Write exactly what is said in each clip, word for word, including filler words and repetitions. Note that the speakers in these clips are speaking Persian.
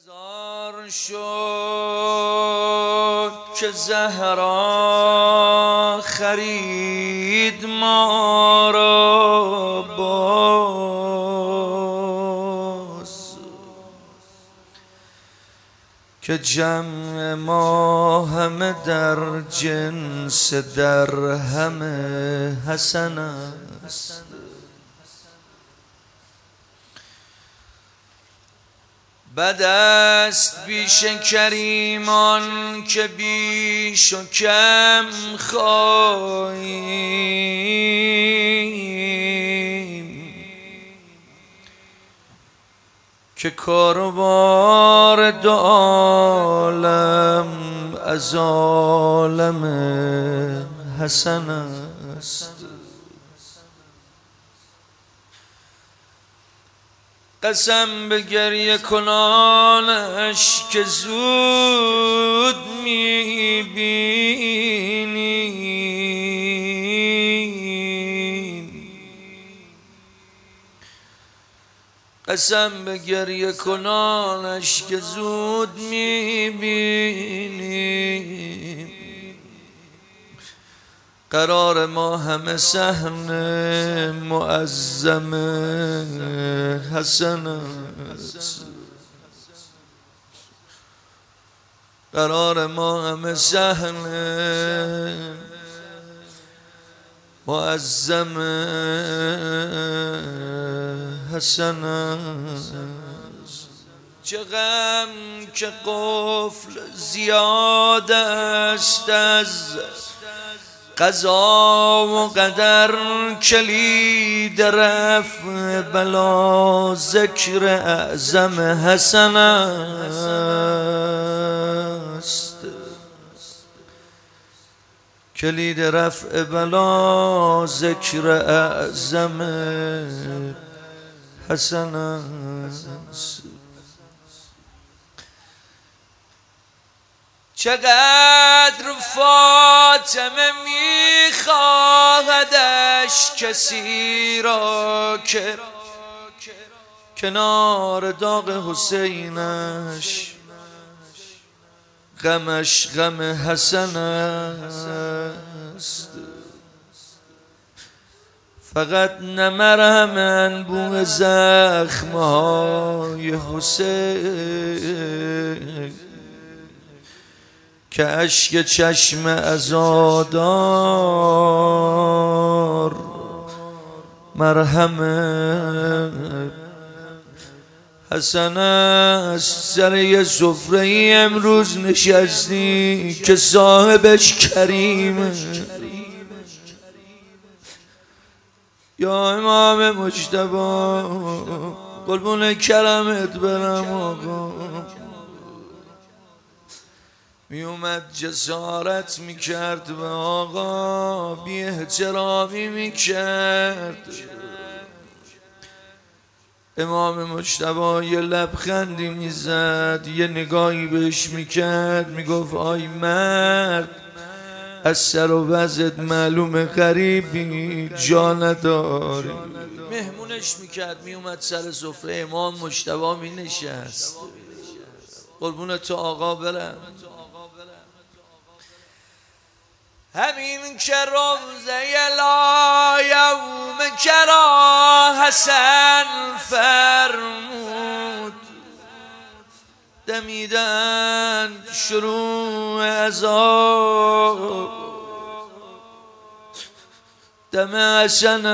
هزار شد که زهرا خرید ما را باز، که جمع ما همه در جنس درهم حسن است. بد است بیش کریمان که بیش و کم خواهیم، که کاروبار دو عالم از عالم حسن است. قسم به گریه کنانش که زود میبینیم، قسم به گریه کنانش که زود میبینیم. قرار ما همه صحن معظم حسن است، قرار ما همه صحن معظم حسن است. چه غم که قفل زیاد است از قضا و قدر، کلید رفع بلا ذکر اعظم حسن است. کلید رفع بلا ذکر اعظم حسن است. چقدر فاطمه میخواهدش کسی را که کنار داغ حسینش غمش غم حسن است. فقط نمرهم انبوه زخمهای حسین، که اشک چشم عزادار مرهم حسن است. سر یه سفره امروز نشستی که صاحبش کریمه، یا امام مجتبی قربون کرمت برم آقا. می اومد جسارت می کرد و آقا بی احترامی می کرد. امام مجتبی یه لبخندی می زد، یه نگاهی بهش می کرد، می گفت آی مرد، از سر و وضعت معلوم غریبی، جا نداری. مهمونش می کرد، می اومد سر سفره امام مجتبی می نشست. قربون تو آقا برم. همین که روزه لا یوم کرا حسن فرمود، دمیدن شروع عذاب، دم حسن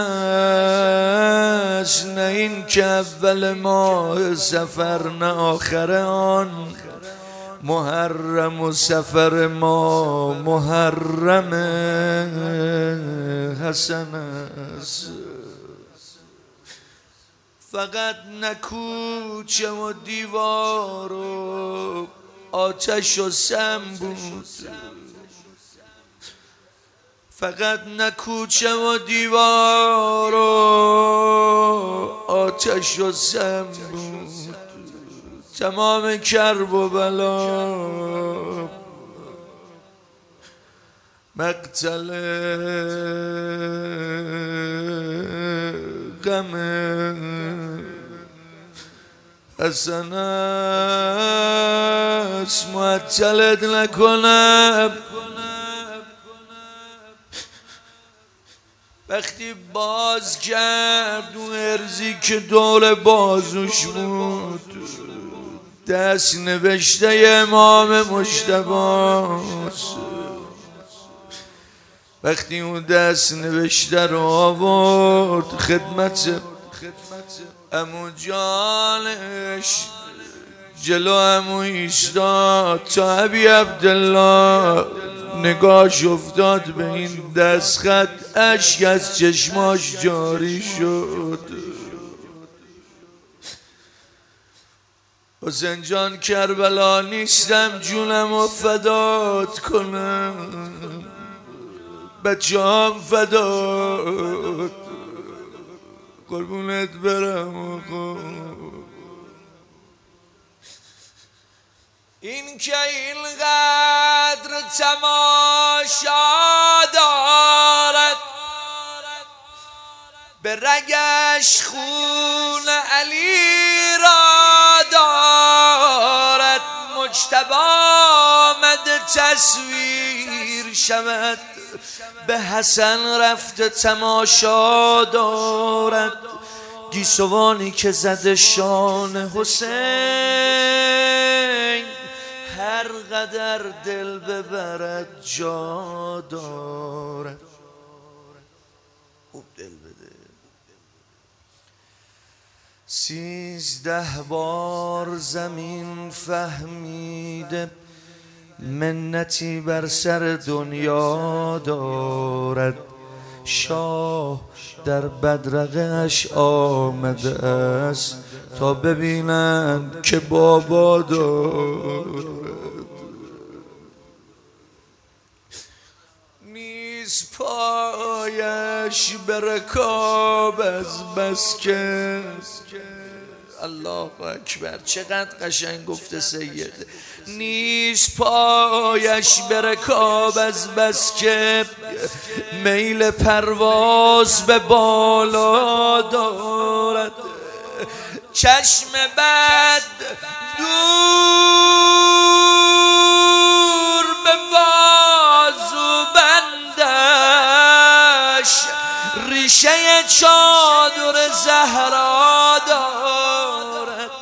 است، نه این که اول ماه سفر نه آخر آن، محرم و سفر ما محرم حسن است. فقط نه کوچه و دیوار و آتش و سم بود، فقط نه کوچه و دیوار و آتش و سم بود. تمام کرب و بلا مقتل غم حسن معطلت نکنم. وقتی باز کرد اون ارزی که دور بازوش بود دست نوشته امام مجتباست. وقتی اون دست نوشته رو آورد خدمت عمو جانش جلو عمو ایستاد تا ابی عبدالله نگاهش افتاد به این دستخط اشک از چشماش جاری شد. حسین جان کربلا نیستم جونم رو فدات کنم، بچه هم فدات قربونت برم. این که اینقدر تماشا دارد به رگش خون علی را دارد، مجتبی آمد تصویر شود به حسن رفته تماشا دارد. گیسوانی که زده شان حسین هر قدر دل ببرد جا دارد. خوب دل بده. سیزده بار زمین فهمیده منتی بر سر دنیا دارد، شاه در بدرقه اش آمده است تا ببینند که بابا دارد. نیست پایش به رکاب از بس که الله اکبر چقدر قشنگ گفته سید. نیست پایش به رکاب از بس که میل پرواز به بالا دارد، چشم بد دور به بازو بندش، ریشه چادر زهرا دارد.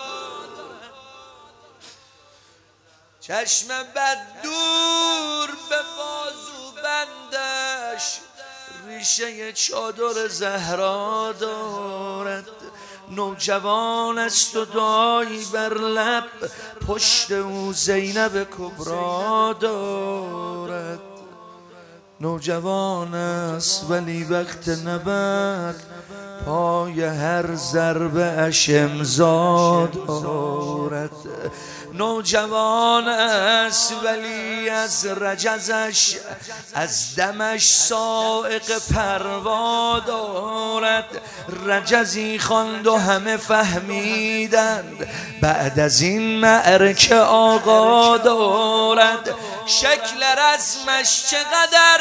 چشم بد دور به بازو بندش، ریشه چادر زهرا دارد. نوجوان است و دایی بر لب، پشت او زینب کبرا دارد. نوجوان است ولی وقت نبرد، پای هر ضربه اش امضا دارد. نوجوان است ولی از رجزش از دمش سائق پروا دارد. رجزی خواند و همه فهمیدند بعد از این معرکه آقا دارد. شکل رسمش چقدر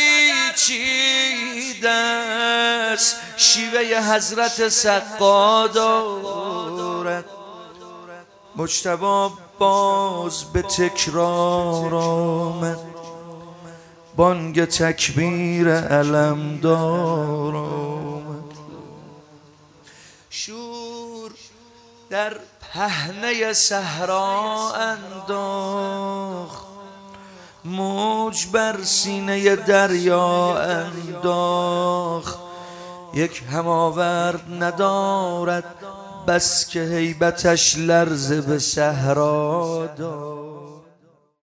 پیچیده است، شیوه حضرت سقا دارد. مجتبی باز به تکرار آمد، بانگ تکبیر علمدار آمد. شور در پهنه صحرا انداخت، موج بر سینه دریا انداخت. یک هماورد ندارد بس که هیبتش لرزه به صحرا دارد.